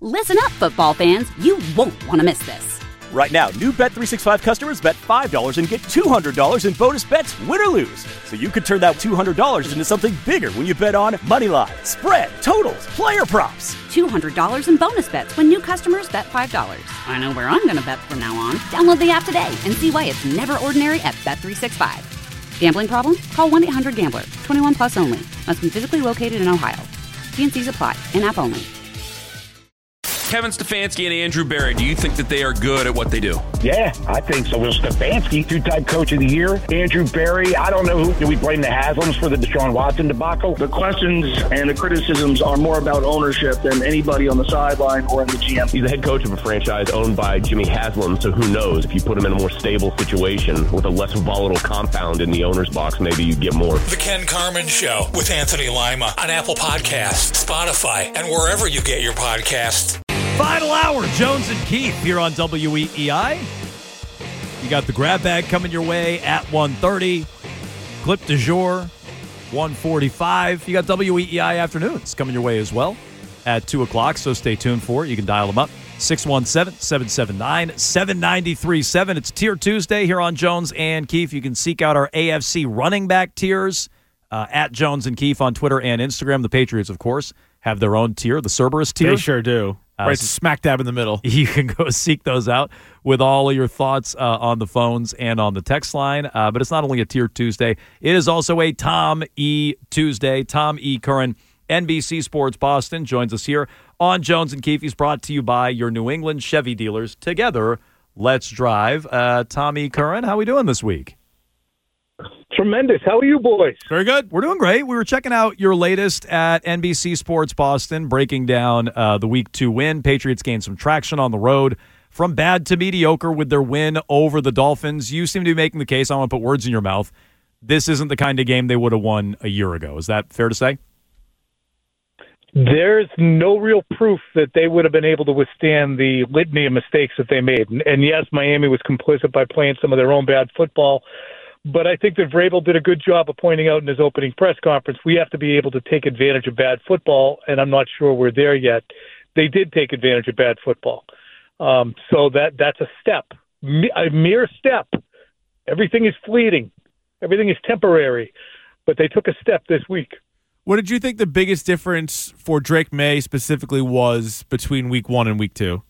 Listen up, football fans. You won't want to miss this. Right now, new Bet365 customers bet $5 and get $200 in bonus bets, win or lose. So you could turn that $200 into something bigger when you bet on money line, spread, totals, player props. $200 in bonus bets when new customers bet $5. I know where I'm going to bet from now on. Download the app today and see why it's never ordinary at Bet365. Gambling problem? Call 1-800-GAMBLER. 21 plus only. Must be physically located in Ohio. T&Cs apply. In-app only. Kevin Stefanski and Andrew Berry, do you think that they are good at what they do? Yeah, I think so. Well, Stefanski, two-time coach of the year. Andrew Berry, I don't know who. Do we blame the Haslams for the Deshaun Watson debacle? The questions and the criticisms are more about ownership than anybody on the sideline or in the GM. He's the head coach of a franchise owned by Jimmy Haslam, so who knows? If you put him in a more stable situation with a less volatile compound in the owner's box, maybe you get more. The Ken Carman Show with Anthony Lima on Apple Podcasts, Spotify, and wherever you get your podcasts. Final hour, Jones and Keith here on WEEI. You got the grab bag coming your way at 1:30. Clip du jour, 1:45. You got WEEI afternoons coming your way as well at 2 o'clock, so stay tuned for it. You can dial them up, 617-779-7937. It's Tier Tuesday here on Jones and Keith. You can seek out our AFC running back tiers at Jones and Keith on Twitter and Instagram. The Patriots, of course, have their own tier, the Cerberus tier. They sure do. Right smack dab in the middle. You can go seek those out with all of your thoughts on the phones and on the text line. But it's not only a Tier Tuesday. It is also a Tom E. Tuesday. Tom E. Curran, NBC Sports Boston, joins us here on Jones and Keefe. He's brought to you by your New England Chevy dealers. Together, let's drive. Tom E. Curran, how are we doing this week? Tremendous. How are you boys? Very good. We're doing great. We were checking out your latest at NBC Sports Boston, breaking down the Week 2 win. Patriots gained some traction on the road from bad to mediocre with their win over the Dolphins. You seem to be making the case, I don't want to put words in your mouth, this isn't the kind of game they would have won a year ago. Is that fair to say? There's no real proof that they would have been able to withstand the litany of mistakes that they made. And yes, Miami was complicit by playing some of their own bad football. But I think that Vrabel did a good job of pointing out in his opening press conference, we have to be able to take advantage of bad football, and I'm not sure we're there yet. They did take advantage of bad football. So that's a step, a mere step. Everything is fleeting. Everything is temporary. But they took a step this week. What did you think the biggest difference for Drake May specifically was between Week 1 and Week 2?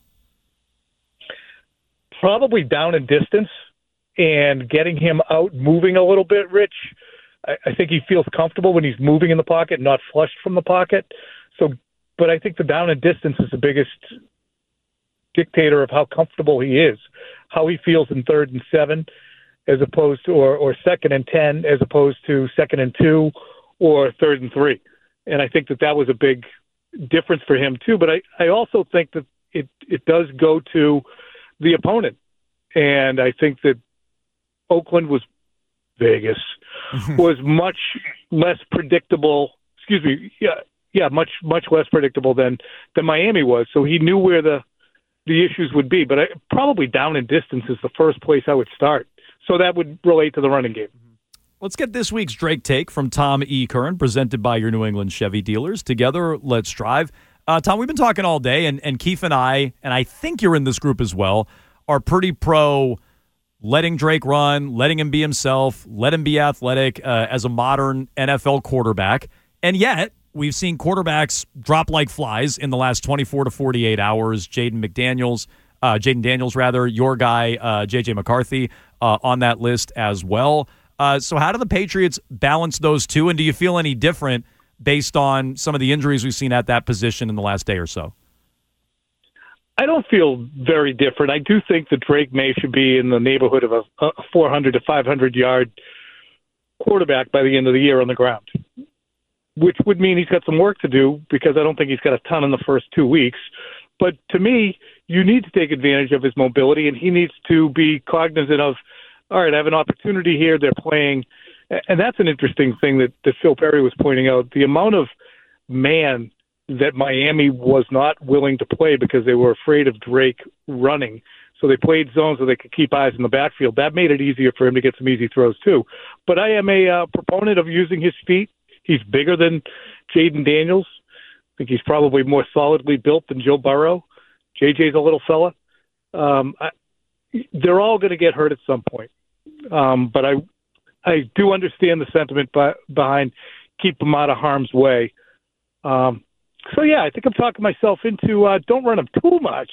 Probably down in distance. And getting him out moving a little bit, Rich, I think he feels comfortable when he's moving in the pocket, not flushed from the pocket. But I think the down and distance is the biggest dictator of how comfortable he is, how he feels in 3rd and 7, as opposed to, or 2nd and 10, as opposed to 2nd and 2 or 3rd and 3. And I think that was a big difference for him too. But I also think that it does go to the opponent, and I think that Oakland Vegas was much less predictable. Excuse me. Yeah, much less predictable than Miami was. So he knew where the issues would be. But probably down in distance is the first place I would start. So that would relate to the running game. Let's get this week's Drake Take from Tom E. Curran, presented by your New England Chevy dealers. Together, let's drive. Tom, we've been talking all day, and Keith and I think you're in this group as well, are pretty pro letting Drake run, letting him be himself, let him be athletic as a modern NFL quarterback. And yet, we've seen quarterbacks drop like flies in the last 24 to 48 hours. Jaden Daniels, your guy, J.J. McCarthy, on that list as well. So how do the Patriots balance those two, and do you feel any different based on some of the injuries we've seen at that position in the last day or so? I don't feel very different. I do think that Drake May should be in the neighborhood of a 400 to 500-yard quarterback by the end of the year on the ground, which would mean he's got some work to do because I don't think he's got a ton in the first 2 weeks. But to me, you need to take advantage of his mobility, and he needs to be cognizant of, all right, I have an opportunity here. They're playing. And that's an interesting thing that Phil Perry was pointing out. The amount of man that Miami was not willing to play because they were afraid of Drake running. So they played zones so they could keep eyes in the backfield. That made it easier for him to get some easy throws too. But I am a proponent of using his feet. He's bigger than Jaden Daniels. think he's probably more solidly built than Joe Burrow. JJ's a little fella. They're all going to get hurt at some point. But I do understand the sentiment behind keep them out of harm's way. So, yeah, I think I'm talking myself into don't run him too much.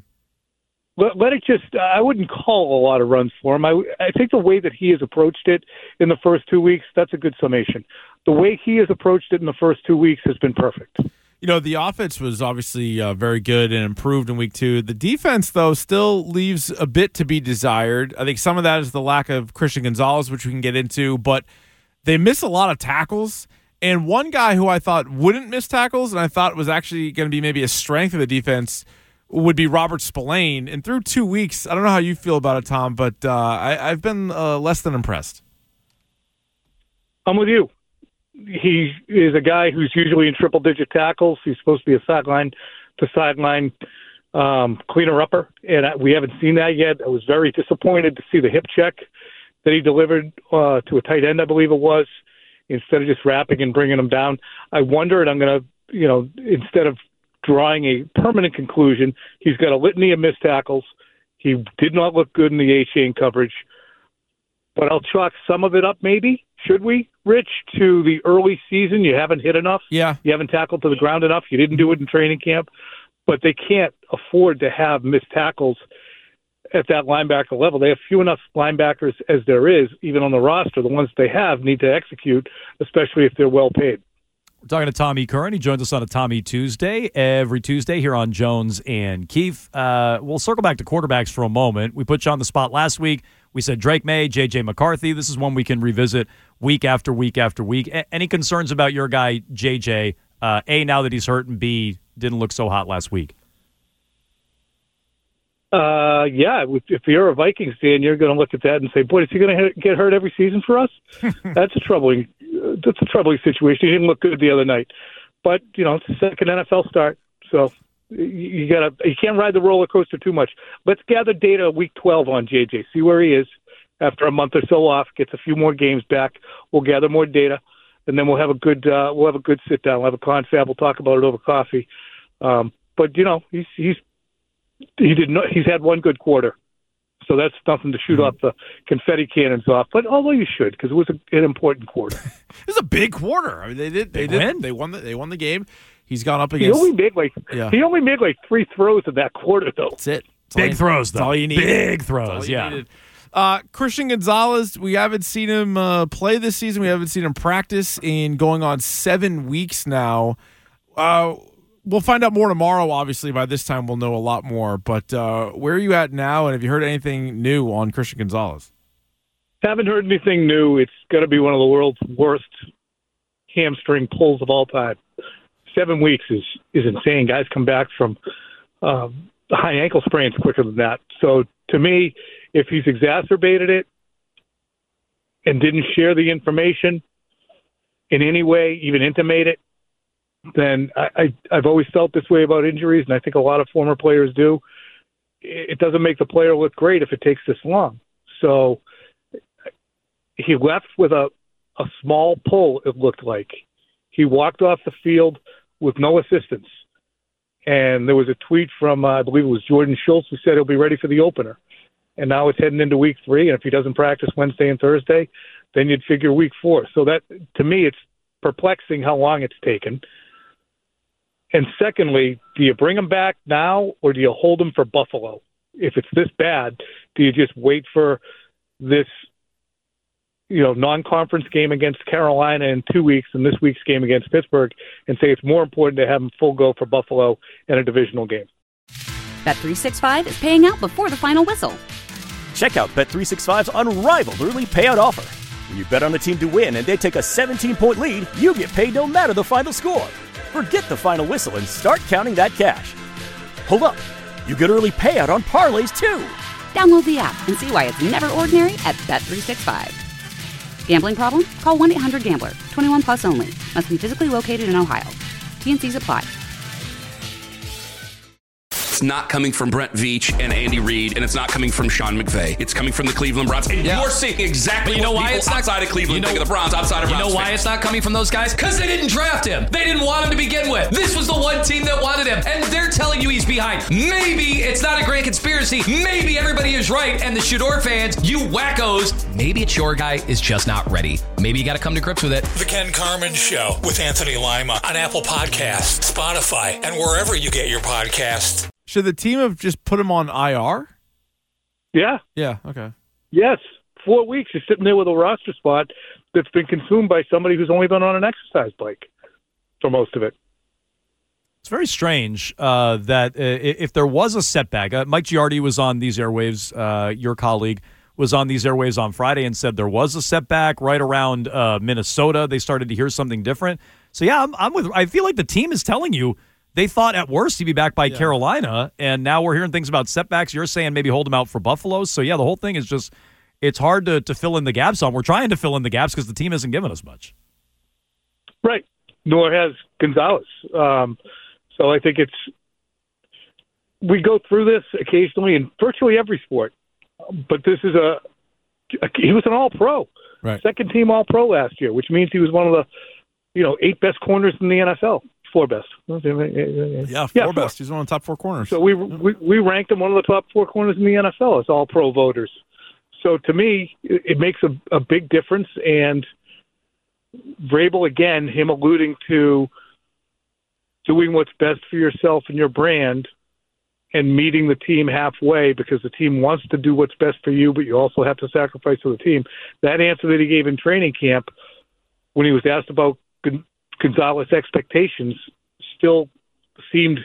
Let it just I wouldn't call a lot of runs for him. I think the way that he has approached it in the first 2 weeks, that's a good summation. The way he has approached it in the first 2 weeks has been perfect. You know, the offense was obviously very good and improved in week 2. The defense, though, still leaves a bit to be desired. I think some of that is the lack of Christian Gonzalez, which we can get into, but they miss a lot of tackles. And one guy who I thought wouldn't miss tackles and I thought was actually going to be maybe a strength of the defense would be Robert Spillane. And through 2 weeks, I don't know how you feel about it, Tom, but I've been less than impressed. I'm with you. He is a guy who's usually in triple-digit tackles. He's supposed to be a sideline-to-sideline cleaner-upper, and we haven't seen that yet. I was very disappointed to see the hip check that he delivered to a tight end, I believe it was, instead of just wrapping and bringing him down. I wonder, and I'm going to, instead of drawing a permanent conclusion, he's got a litany of missed tackles. He did not look good in the A-chain coverage. But I'll chalk some of it up, maybe, should we, Rich, to the early season. You haven't hit enough. Yeah. You haven't tackled to the ground enough. You didn't do it in training camp. But they can't afford to have missed tackles at that linebacker level. They have few enough linebackers as there is, even on the roster. The ones they have need to execute, especially if they're well paid. We're talking to Tom E. Curran. He joins us on a Tom E. Tuesday, every Tuesday here on Jones and Keefe. We'll circle back to quarterbacks for a moment. We put you on the spot last week. We said Drake May, J.J. McCarthy. This is one we can revisit week after week after week. Any concerns about your guy, J.J., A, now that he's hurt, and B, didn't look so hot last week? Yeah, if you're a Vikings fan, you're going to look at that and say, boy, is he going to get hurt every season for us? That's a troubling situation. He didn't look good the other night. But, it's the second NFL start, so you can't ride the roller coaster too much. Let's gather data week 12 on JJ. See where he is after a month or so off. Gets a few more games back. We'll gather more data, and then we'll have a good sit down. We'll have a confab. We'll talk about it over coffee. But he's had one good quarter, so that's nothing to shoot off the confetti cannons off. But although you should, because it was an important quarter. It was a big quarter. I mean, they won the game. He's gone up against. He only made like 3 throws in that quarter, though. That's it. Big throws, though. That's all you need. Big throws, yeah. Christian Gonzalez, we haven't seen him play this season. We haven't seen him practice in going on 7 weeks now. We'll find out more tomorrow, obviously. By this time, we'll know a lot more. But where are you at now, and have you heard anything new on Christian Gonzalez? Haven't heard anything new. It's going to be one of the world's worst hamstring pulls of all time. 7 weeks is insane. Guys come back from high ankle sprains quicker than that. So to me, if he's exacerbated it and didn't share the information in any way, even intimate it, then I've always felt this way about injuries, and I think a lot of former players do. It doesn't make the player look great if it takes this long. So he left with a small pull, it looked like. He walked off the field with no assistance. And there was a tweet from, I believe it was Jordan Schultz, who said he'll be ready for the opener. And now it's heading into week 3, and if he doesn't practice Wednesday and Thursday, then you'd figure week 4. So that, to me, it's perplexing how long it's taken. And secondly, do you bring him back now, or do you hold him for Buffalo? If it's this bad, do you just wait for this non-conference game against Carolina in 2 weeks and this week's game against Pittsburgh and say it's more important to have him full go for Buffalo in a divisional game? Bet365 is paying out before the final whistle. Check out Bet365's unrivaled early payout offer. When you bet on a team to win and they take a 17-point lead, you get paid no matter the final score. Forget the final whistle and start counting that cash. Hold up. You get early payout on parlays, too. Download the app and see why it's never ordinary at Bet365. Gambling problem? Call 1-800-GAMBLER. 21 plus only. Must be physically located in Ohio. T&Cs apply. it's not coming from Brent Veach and Andy Reid, and it's not coming from Sean McVay. It's coming from the Cleveland Browns. And you're seeing exactly what people outside of Cleveland think of the Browns, outside of Browns. You know why it's not coming from those guys? Because they didn't draft him. They didn't want him to begin with. This was the one team that wanted him, and they're telling you he's behind. Maybe it's not a grand conspiracy. Maybe everybody is right, and the Shador fans, you wackos, maybe it's your guy is just not ready. Maybe you got to come to grips with it. The Ken Carman Show with Anthony Lima on Apple Podcasts, Spotify, and wherever you get your podcasts. Should the team have just put him on IR? Yeah. Yeah, okay. Yes. 4 weeks. He's sitting there with a roster spot that's been consumed by somebody who's only been on an exercise bike for most of it. It's very strange that if there was a setback, Mike Giardi was on these airwaves, your colleague was on these airwaves on Friday and said there was a setback right around Minnesota. They started to hear something different. So, yeah, I feel like the team is telling you they thought at worst he'd be back by Carolina, and now we're hearing things about setbacks. You're saying maybe hold him out for Buffalo. So, yeah, the whole thing is just it's hard to fill in the gaps on. We're trying to fill in the gaps because the team isn't giving us much. Right. Nor has Gonzalez. So I think we go through this occasionally in virtually every sport. But this is he was an All-Pro, right? Second team All-Pro last year, which means he was one of the 8 best corners in the NFL, 4 best. Yeah, 4 best. He's one of the top 4 corners. So we ranked him one of the top 4 corners in the NFL as All-Pro voters. So to me, it makes a big difference. And Vrabel, again, him alluding to doing what's best for yourself and your brand, and meeting the team halfway because the team wants to do what's best for you, but you also have to sacrifice for the team. That answer that he gave in training camp when he was asked about Gonzalez expectations still seemed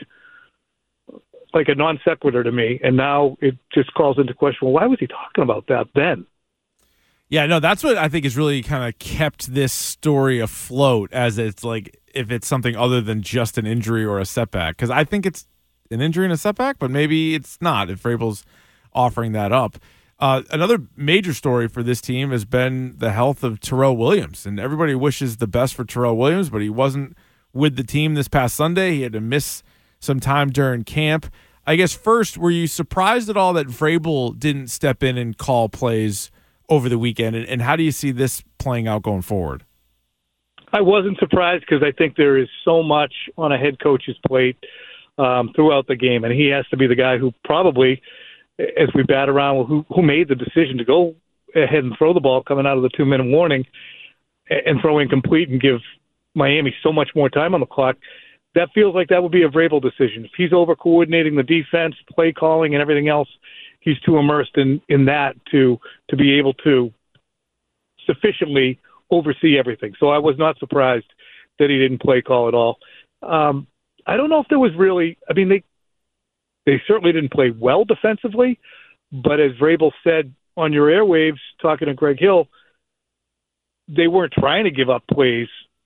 like a non sequitur to me. And now it just calls into question, well, why was he talking about that then? Yeah, no, that's what I think has really kind of kept this story afloat, as it's like if it's something other than just an injury or a setback. Because I think it's an injury and a setback, but maybe it's not if Vrabel's offering that up. Another major story for this team has been the health of Terrell Williams, and everybody wishes the best for Terrell Williams, but he wasn't with the team this past Sunday. He had to miss some time during camp. I guess first, were you surprised at all that Vrabel didn't step in and call plays over the weekend, and how do you see this playing out going forward? I wasn't surprised because I think there is so much on a head coach's plate throughout the game, and he has to be the guy who probably, as we bat around, who made the decision to go ahead and throw the ball coming out of the 2-minute warning and throw incomplete and give Miami so much more time on the clock. That feels like that would be a Vrabel decision. If he's over-coordinating the defense, play calling, and everything else, he's too immersed in that to be able to sufficiently oversee everything. So I was not surprised that he didn't play call at all. I don't know if there was really – I mean, they certainly didn't play well defensively, but as Vrabel said on your airwaves, talking to Greg Hill, they weren't trying to give up plays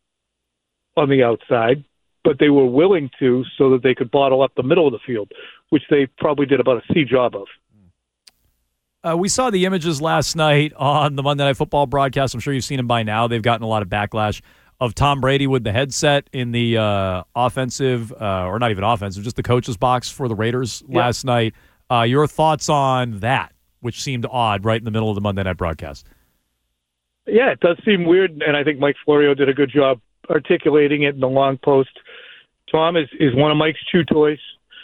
on the outside, but they were willing to so that they could bottle up the middle of the field, which they probably did about a C job of. We saw the images last night on the Monday Night Football broadcast. I'm sure you've seen them by now. They've gotten a lot of backlash of Tom Brady with the headset in the offensive, or not even offensive, just the coach's box for the Raiders last night. Your thoughts on that, which seemed odd right in the middle of the Monday Night broadcast? Yeah, it does seem weird, and I think Mike Florio did a good job articulating it in the long post. Tom is one of Mike's chew toys.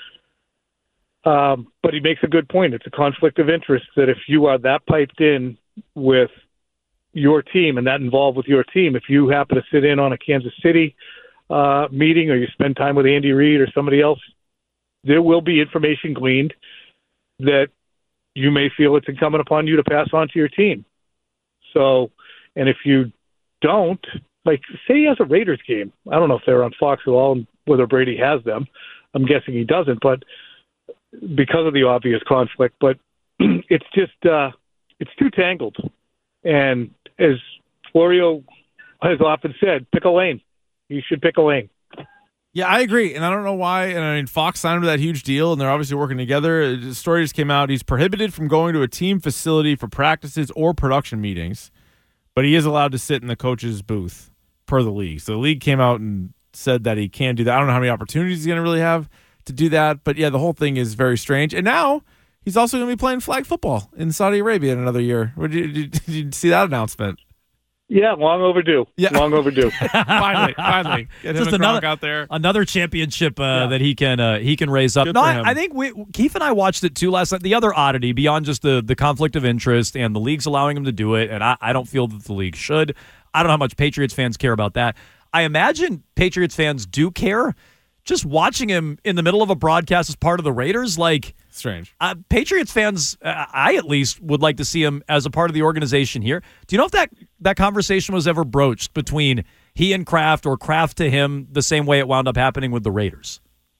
But he makes a good point. It's a conflict of interest that if you are that piped in with your team and that involved with your team, if you happen to sit in on a Kansas City meeting or you spend time with Andy Reid or somebody else, there will be information gleaned that you may feel it's incumbent upon you to pass on to your team. So, and if you don't, like say he has a Raiders game, I don't know if they're on Fox at all and whether Brady has them. I'm guessing he doesn't, but because of the obvious conflict, but it's just it's too tangled. And as Florio has often said, pick a lane. You should pick a lane. Yeah, I agree, and I don't know why. And I mean, Fox signed him to that huge deal, and they're obviously working together. The story just came out. He's prohibited from going to a team facility for practices or production meetings, but he is allowed to sit in the coach's booth per the league. So the league came out and said that he can't do that. I don't know how many opportunities he's going to really have to do that. But yeah, the whole thing is very strange. And now he's also going to be playing flag football in Saudi Arabia in another year. Did you see that announcement? Yeah, long overdue. Yeah, long overdue. finally, get him just another out there. Another championship that he can raise up. Good No, for him. I think Keith and I watched it too last night. The other oddity beyond just the conflict of interest and the league's allowing him to do it, and I don't feel that the league should. I don't know how much Patriots fans care about that. I imagine Patriots fans do care. Just watching him in the middle of a broadcast as part of the Raiders, like strange. Patriots fans, I at least would like to see him as a part of the organization here. Do you know if that conversation was ever broached between he and Kraft, or Kraft to him, the same way it wound up happening with the Raiders?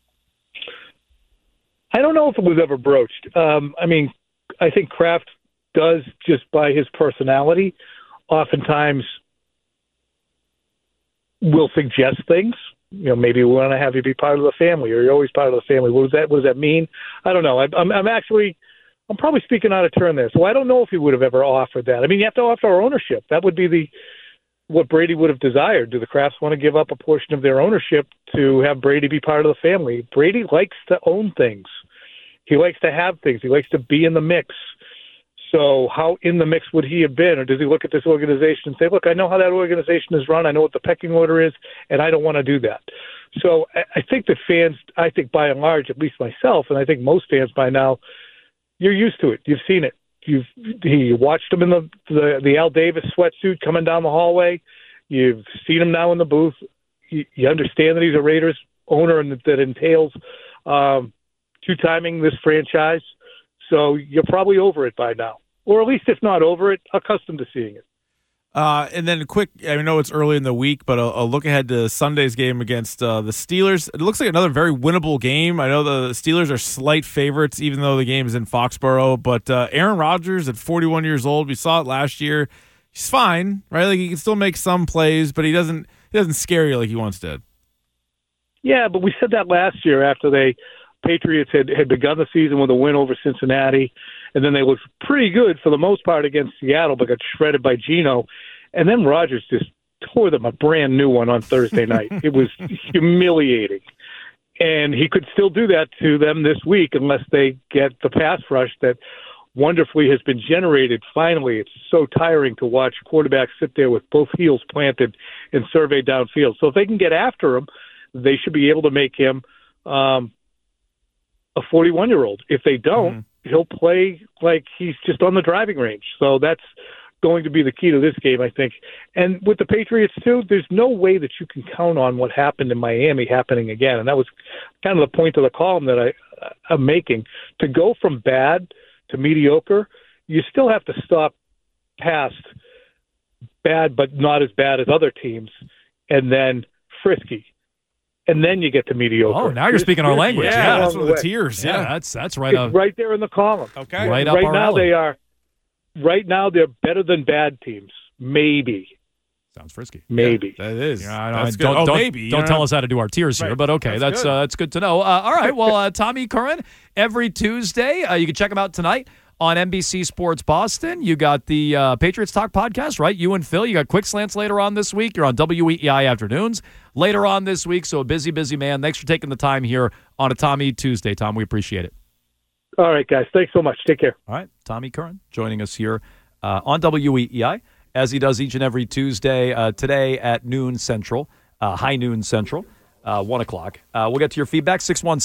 I don't know if it was ever broached. I think Kraft does, just by his personality, oftentimes will suggest things. Maybe we want to have you be part of the family, or you're always part of the family. What does that mean? I don't know. I'm probably speaking out of turn there. So I don't know if he would have ever offered that. You have to offer ownership. That would be what Brady would have desired. Do the Krafts want to give up a portion of their ownership to have Brady be part of the family? Brady likes to own things. He likes to have things. He likes to be in the mix. So how in the mix would he have been? Or does he look at this organization and say, look, I know how that organization is run. I know what the pecking order is, and I don't want to do that. So I think the fans, by and large, at least myself, and I think most fans by now, you're used to it. You've seen it. You watched him in the Al Davis sweatsuit coming down the hallway. You've seen him now in the booth. You understand that he's a Raiders owner, and that entails two-timing this franchise. So you're probably over it by now. Or at least, if not over it, accustomed to seeing it. And then a quick, I know it's early in the week, but a look ahead to Sunday's game against the Steelers. It looks like another very winnable game. I know the Steelers are slight favorites, even though the game is in Foxborough. But Aaron Rodgers at 41 years old, we saw it last year. He's fine, right? Like, he can still make some plays, but he doesn't scare you like he once did. Yeah, but we said that last year after Patriots had begun the season with a win over Cincinnati, and then they looked pretty good for the most part against Seattle, but got shredded by Geno. And then Rodgers just tore them a brand new one on Thursday night. It was humiliating. And he could still do that to them this week unless they get the pass rush that wonderfully has been generated. Finally, it's so tiring to watch quarterbacks sit there with both heels planted and survey downfield. So if they can get after him, they should be able to make him a 41-year-old. If they don't, he'll play like he's just on the driving range. So that's going to be the key to this game, I think. And with the Patriots, too, there's no way that you can count on what happened in Miami happening again. And that was kind of the point of the column that I'm making. To go from bad to mediocre, you still have to stop past bad but not as bad as other teams, and then frisky. And then you get to mediocre. Oh, now you're speaking our language. Yeah, that's one of the tiers. Yeah, that's right up. It's right there in the column. Okay. Right up our alley. Right now they're better than bad teams. Maybe. Sounds frisky. Maybe. Yeah, that is. Yeah, don't tell us how to do our tiers here, but okay, that's good to know. All right, well, Tommy Curran, every Tuesday, you can check him out tonight on NBC Sports Boston. You got the Patriots Talk podcast, right? You and Phil. You got Quick Slants later on this week. You're on WEEI afternoons later on this week. So a busy man. Thanks for taking the time here on a Tommy Tuesday, Tom. We appreciate it. All right, guys. Thanks so much. Take care. All right. Tommy Curran joining us here on WEEI, as he does each and every Tuesday, today at noon Central, high noon Central, 1 o'clock. We'll get to your feedback,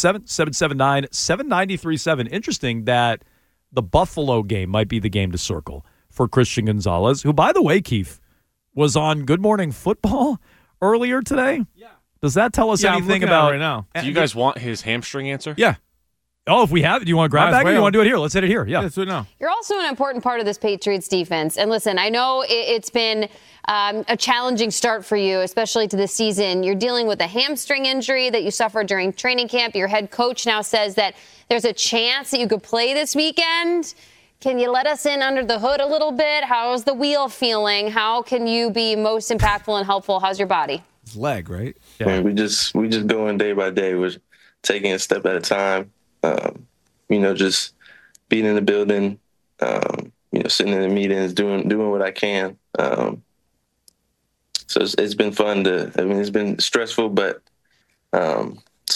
617-779-7937. Interesting that the Buffalo game might be the game to circle for Christian Gonzalez, who, by the way, Keith, was on Good Morning Football earlier today. Yeah. Does that tell us anything about right now? Do you guys want his hamstring answer? Yeah. Oh, if we have it, do you want to grab that? Or you want to do it here? Let's hit it here. Yeah. Let's do it now. You're also an important part of this Patriots defense. And listen, I know it's been a challenging start for you, especially to the season. You're dealing with a hamstring injury that you suffered during training camp. Your head coach now says that there's a chance that you could play this weekend. Can you let us in under the hood a little bit? How's the wheel feeling? How can you be most impactful and helpful? How's your body? His leg, right? Yeah. I mean, we just going day by day. We're taking a step at a time. Just being in the building, sitting in the meetings, doing what I can. So it's been fun it's been stressful, but so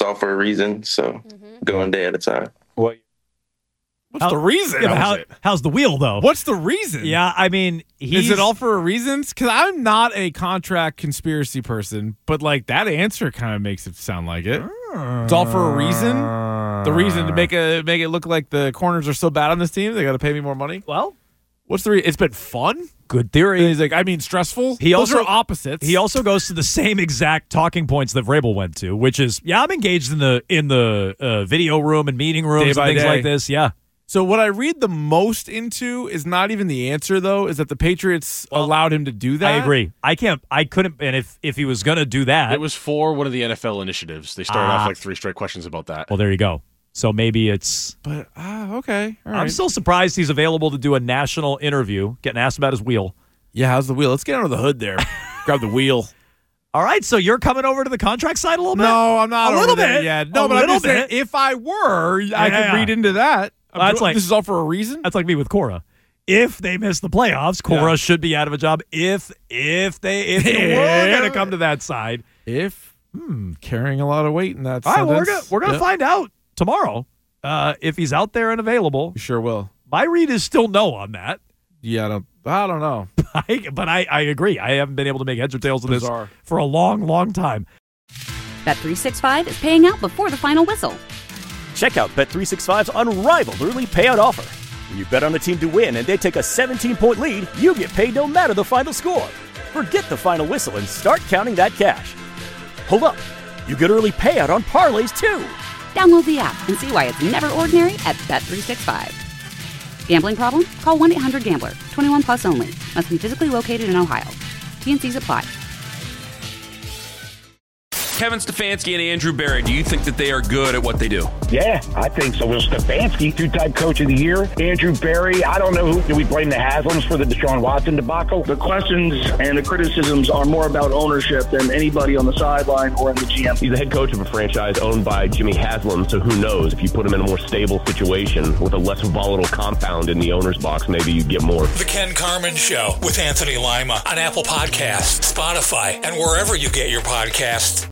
It's all for a reason. So go one day at a time. What's the reason? Yeah, how's the wheel, though? What's the reason? Yeah, I mean, is it all for a reason? Because I'm not a contract conspiracy person, but like that answer kind of makes it sound like it. It's all for a reason. The reason to make it look like the corners are so bad on this team, they got to pay me more money. Well, what's the reason? It's been fun. Good theory. And he's like, I mean, stressful. Those are opposites. He also goes to the same exact talking points that Vrabel went to, which is, I'm engaged in the video room and meeting rooms and things like this. Yeah. So what I read the most into is not even the answer, though, is that the Patriots allowed him to do that. I agree. I couldn't. And if he was going to do that. It was for one of the NFL initiatives. They started off like 3 straight questions about that. Well, there you go. So maybe it's. But, okay. All right. I'm still surprised he's available to do a national interview, getting asked about his wheel. Yeah, how's the wheel? Let's get under the hood there. Grab the wheel. All right, so you're coming over to the contract side a little bit? No, I'm not. A little bit. Yeah, no, but I'm just saying, if I were, I could read into that. This is all for a reason? That's like me with Cora. If they miss the playoffs, Cora should be out of a job. If we're going to come to that side. Carrying a lot of weight in that all right, we're going to find out tomorrow if he's out there and available. You sure will. My read is still no on that. Yeah, I don't know. But I agree. I haven't been able to make heads or tails of this for a long, long time. Bet365 is paying out before the final whistle. Check out Bet365's unrivaled early payout offer. When you bet on a team to win and they take a 17-point lead, you get paid no matter the final score. Forget the final whistle and start counting that cash. Hold up. You get early payout on parlays, too. Download the app and see why it's never ordinary at Bet365. Gambling problem? Call 1-800-GAMBLER. 21 plus only. Must be physically located in Ohio. T&Cs apply. Kevin Stefanski and Andrew Berry, do you think that they are good at what they do? Yeah, I think so. Will Stefanski, 2-time coach of the year. Andrew Berry, I don't know who. Do we blame the Haslams for the Deshaun Watson debacle? The questions and the criticisms are more about ownership than anybody on the sideline or in the GM. He's the head coach of a franchise owned by Jimmy Haslam, so who knows? If you put him in a more stable situation with a less volatile compound in the owner's box, maybe you'd get more. The Ken Carman Show with Anthony Lima on Apple Podcasts, Spotify, and wherever you get your podcasts.